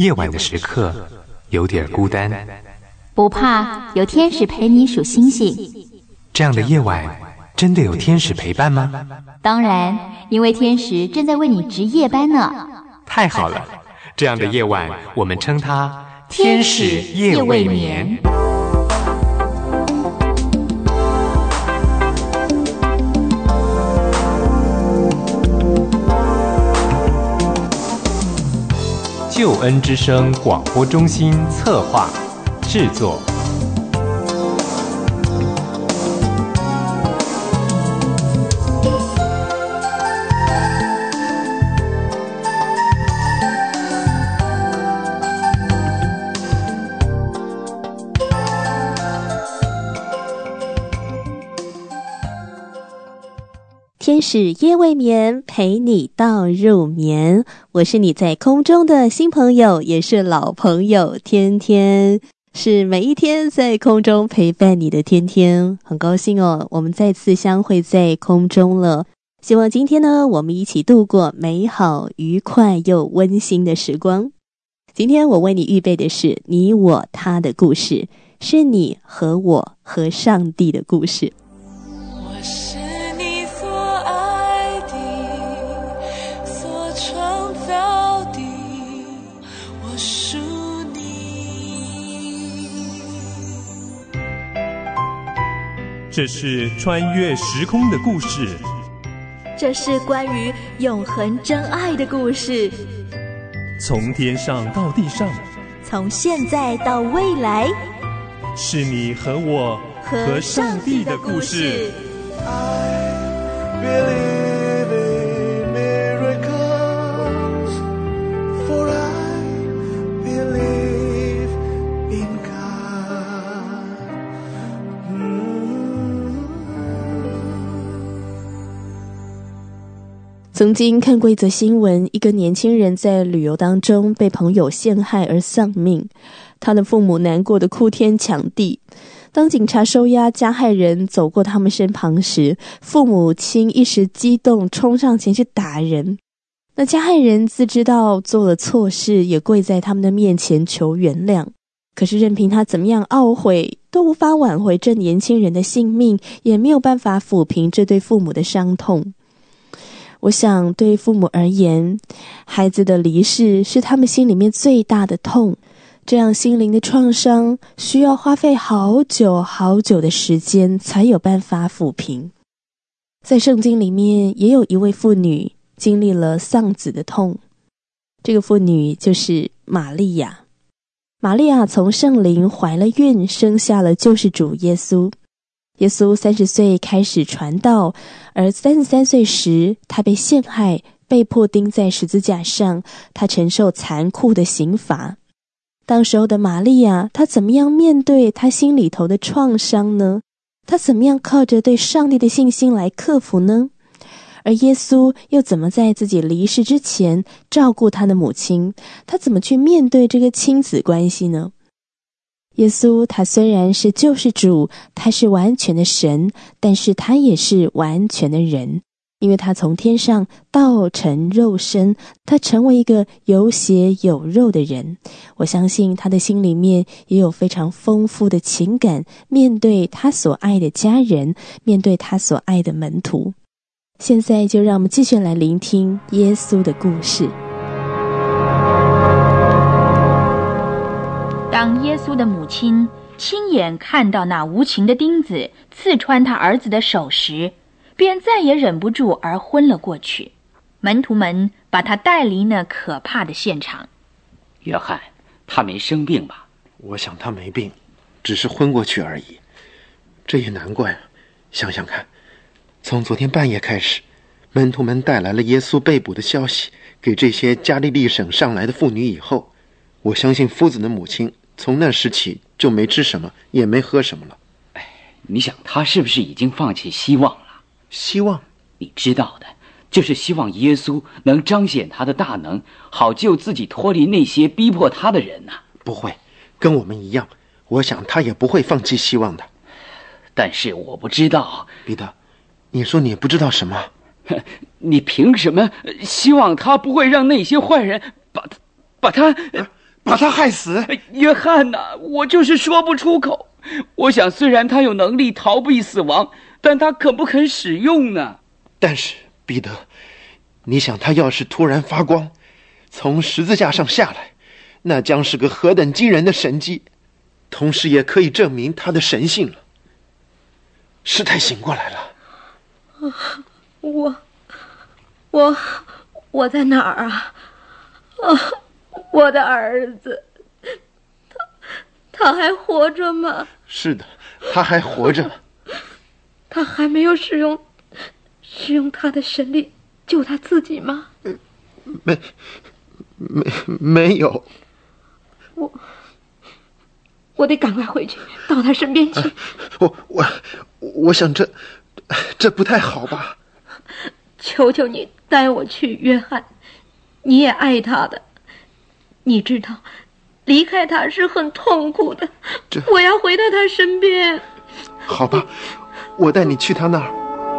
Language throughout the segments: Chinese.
夜晚的时刻有点孤单， 不怕，有天使陪你数星星。 这样的夜晚真的有天使陪伴吗？ 当然，因为天使正在为你值夜班呢。 太好了，这样的夜晚我们称它天使夜未眠。救恩之声广播中心策划制作。 天使夜未眠，陪你到入眠。我是你在空中的新朋友，也是老朋友天天，是每一天在空中陪伴你的天天。很高兴哦，我们再次相会在空中了。希望今天呢，我们一起度过美好、愉快又温馨的时光。今天我为你预备的是你我他的故事，是你和我和上帝的故事。 这是穿越时空的故事， 这是关于永恒真爱的故事， 从天上到地上， 从现在到未来， 是你和我和上帝的故事。 曾经看过一则新闻，一个年轻人在旅游当中被朋友陷害而丧命，他的父母难过的哭天抢地。当警察收押加害人走过他们身旁时，父母亲一时激动冲上前去打人。那加害人自知道做了错事，也跪在他们的面前求原谅，可是任凭他怎么样懊悔，都无法挽回这年轻人的性命，也没有办法抚平这对父母的伤痛。我想对父母而言，孩子的离世是他们心里面最大的痛，这样心灵的创伤需要花费好久好久的时间才有办法抚平。在圣经里面也有一位妇女经历了丧子的痛，这个妇女就是玛利亚。玛利亚从圣灵怀了孕，生下了救世主耶稣。耶稣30岁开始传道，而33岁时他被陷害，被迫钉在十字架上，他承受残酷的刑罚。当时候的玛利亚，她怎么样面对她心里头的创伤呢？她怎么样靠着对上帝的信心来克服呢？而耶稣又怎么在自己离世之前照顾他的母亲？他怎么去面对这个亲子关系呢？耶稣他虽然是救世主，他是完全的神，但是他也是完全的人，因为他从天上道成肉身，他成为一个有血有肉的人。我相信他的心里面也有非常丰富的情感，面对他所爱的家人，面对他所爱的门徒。现在就让我们继续来聆听耶稣的故事。 当耶稣的母亲亲眼看到那无情的钉子刺穿他儿子的手时，便再也忍不住而昏了过去。门徒们把他带离那可怕的现场。 约翰，他没生病吧？ 我想他没病，只是昏过去而已。这也难怪，想想看，从昨天半夜开始，门徒们带来了耶稣被捕的消息给这些加利利省上来的妇女以后，我相信夫子的母亲从那时起就没吃什么也没喝什么了。 你想他是不是已经放弃希望了？ 希望？ 你知道的，就是希望耶稣能彰显他的大能，好救自己脱离那些逼迫他的人啊。 不会，跟我们一样，我想他也不会放弃希望的。 但是我不知道。 彼得，你说你不知道什么？ 你凭什么希望他不会让那些坏人把他把他害死。 约翰呐，我就是说不出口。我想，虽然他有能力逃避死亡，但他肯不肯使用呢？ 但是彼得，你想他要是突然发光，从十字架上下来，那将是个何等惊人的神迹，同时也可以证明他的神性了。师太醒过来了。 我在哪儿啊？我的儿子，他还活着吗？ 是的，他还活着。 他还没有使用他的神力救他自己吗？ 没有。 我得赶快回去，到他身边去。 我想这不太好吧？ 求求你带我去，约翰，你也爱他的，你知道离开他是很痛苦的，我要回到他身边。 好吧，我带你去他那儿。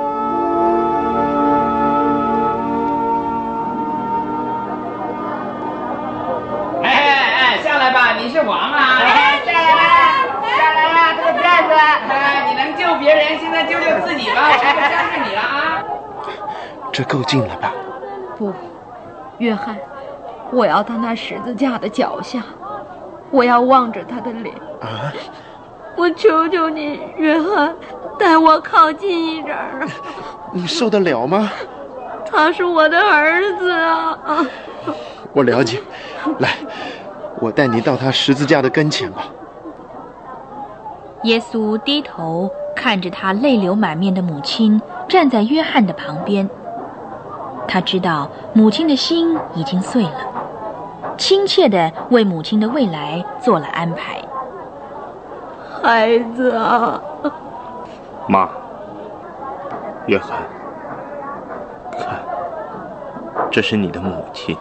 下来吧，你是王啊！下来呀，这个骗子！你能救别人，现在救自己吧，谁不相信你了啊？ 这够近了吧？ 不，约翰，我要到那十字架的脚下，我要望着他的脸。啊！我求求你，约翰，带我靠近一点儿。 你受得了吗？ 他是我的儿子啊！ 我了解，来，我带你到他十字架的跟前吧。 耶稣低头看着他泪流满面的母亲站在约翰的旁边，他知道母亲的心已经碎了，亲切地为母亲的未来做了安排。 孩子啊！ 妈，约翰，看，这是你的母亲。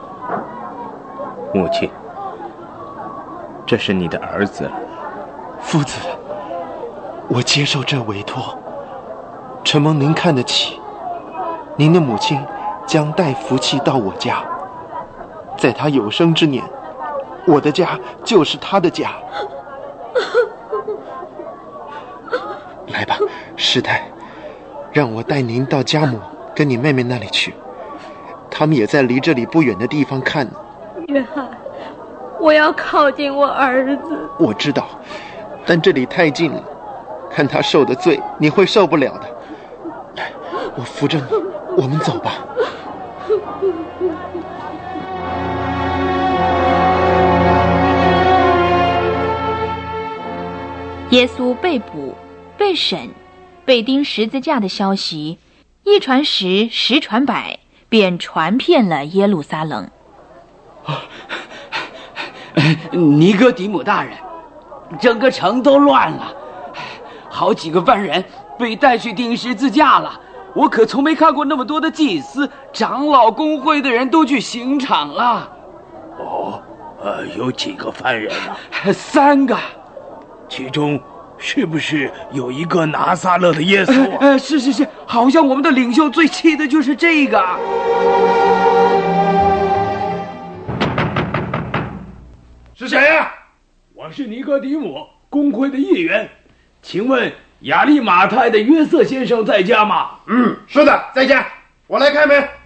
母亲，这是你的儿子。 夫子，我接受这委托，承蒙您看得起，您的母亲将带福气到我家，在她有生之年，我的家就是她的家。来吧，师太，让我带您到家母跟你妹妹那里去，他们也在离这里不远的地方看呢。 约翰，我要靠近我儿子。 我知道，但这里太近了，看他受的罪，你会受不了的。来，我扶着你，我们走吧。 耶稣被捕、被审、被钉十字架的消息，一传十，十传百，便传遍了耶路撒冷。 尼哥底母大人，整个城都乱了，好几个犯人被带去钉十字架了。我可从没看过那么多的祭司、长老、公会的人都去刑场了。 有几个犯人啊 ？3个。 其中是不是有一个拿撒勒的耶稣啊？ 是，好像我们的领袖最气的就是这个。 是谁呀？我是尼哥底母，公会的议员。请问亚利马太的约瑟先生在家吗？ 是的，在家。我来开门。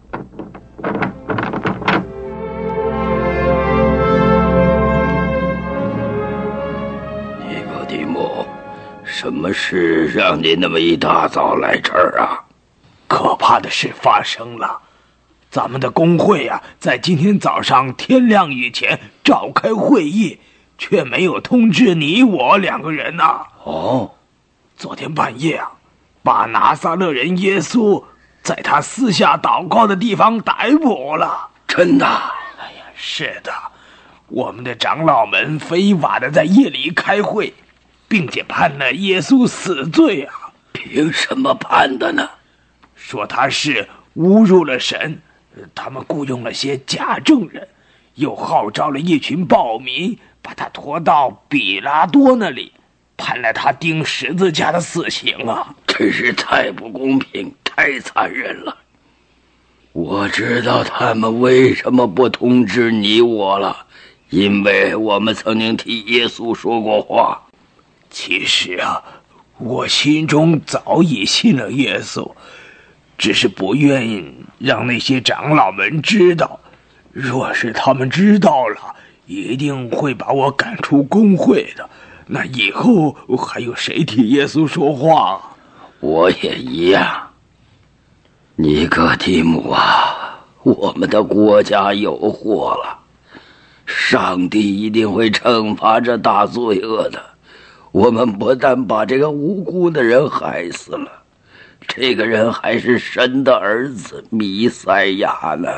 尼哥底母，什么事让你那么一大早来这儿啊？可怕的事发生了。咱们的公会啊，在今天早上天亮以前召开会议，却没有通知你我2个人呐。昨天半夜啊，把拿撒勒人耶稣在他私下祷告的地方逮捕了。真的？哎呀，是的，我们的长老们非法的在夜里开会，并且判了耶稣死罪啊。凭什么判的呢？说他是侮辱了神。他们雇佣了些假证人，又号召了一群暴民，把他拖到比拉多那里，判了他钉十字架的死刑啊！真是太不公平，太残忍了。我知道他们为什么不通知你我了， 因为我们曾经替耶稣说过话。 其实啊，我心中早已信了耶稣，只是不愿意让那些长老们知道。若是他们知道了，一定会把我赶出公会的。那以后还有谁替耶稣说话啊？ 我也一样。尼哥底母啊，我们的国家有祸了，上帝一定会惩罚这大罪恶的。我们不但把这个无辜的人害死了，这个人还是神的儿子弥赛亚呢。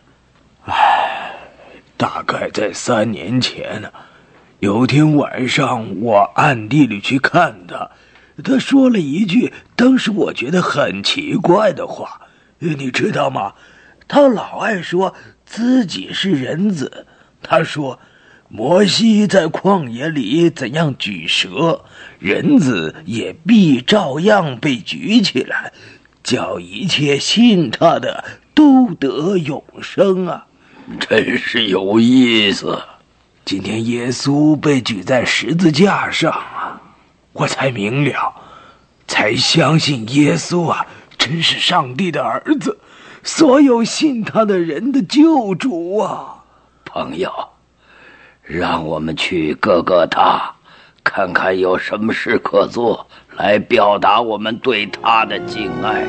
大概在3年前呢，有天晚上我暗地里去看他说了一句当时我觉得很奇怪的话，你知道吗？他老爱说自己是人子。他说摩西在旷野里怎样举蛇，人子也必照样被举起来，叫一切信他的都得永生啊！ 真是有意思。 今天耶稣被举在十字架上啊，我才明了，才相信耶稣啊，真是上帝的儿子，所有信他的人的救主啊！ 朋友，让我们去各个他，看看有什么事可做，来表达我们对他的敬爱。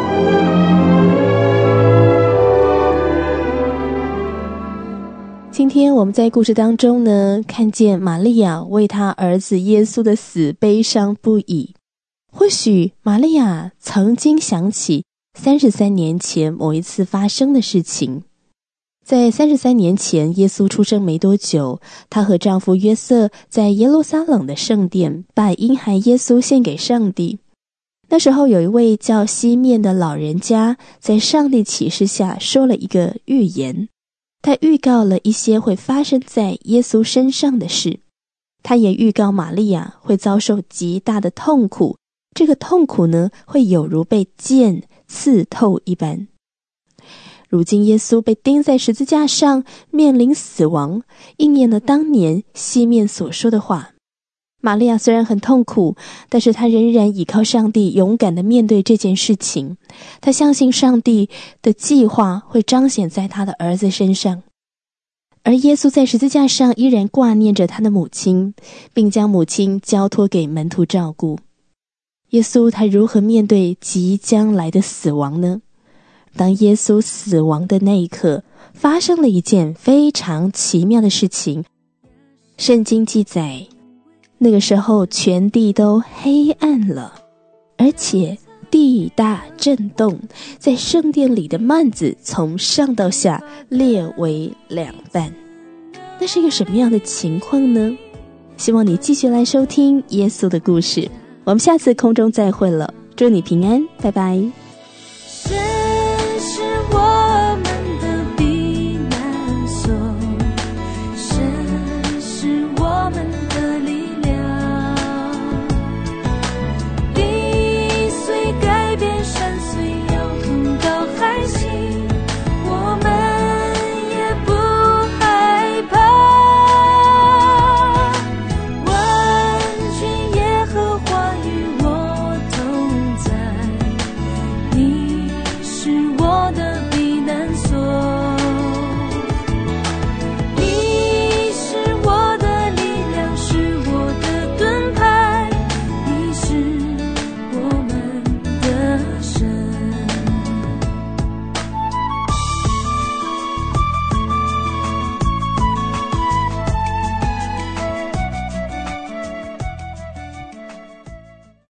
今天我们在故事当中呢，看见玛利亚为她儿子耶稣的死悲伤不已。或许玛利亚曾经想起33年前某一次发生的事情。在33年前，耶稣出生没多久，她和丈夫约瑟在耶路撒冷的圣殿把婴孩耶稣献给上帝。那时候有一位叫西面的老人家，在上帝启示下说了一个预言。他预告了一些会发生在耶稣身上的事，他也预告玛利亚会遭受极大的痛苦，这个痛苦呢，会有如被剑刺透一般。如今耶稣被钉在十字架上，面临死亡，应验了当年西面所说的话。玛利亚虽然很痛苦，但是她仍然倚靠上帝，勇敢地面对这件事情。她相信上帝的计划会彰显在她的儿子身上。而耶稣在十字架上依然挂念着他的母亲，并将母亲交托给门徒照顾。耶稣他如何面对即将来的死亡呢？当耶稣死亡的那一刻，发生了一件非常奇妙的事情。圣经记载，那个时候全地都黑暗了，而且地大震动，在圣殿里的幔子从上到下裂为2半。那是一个什么样的情况呢？希望你继续来收听耶稣的故事。我们下次空中再会了，祝你平安，拜拜。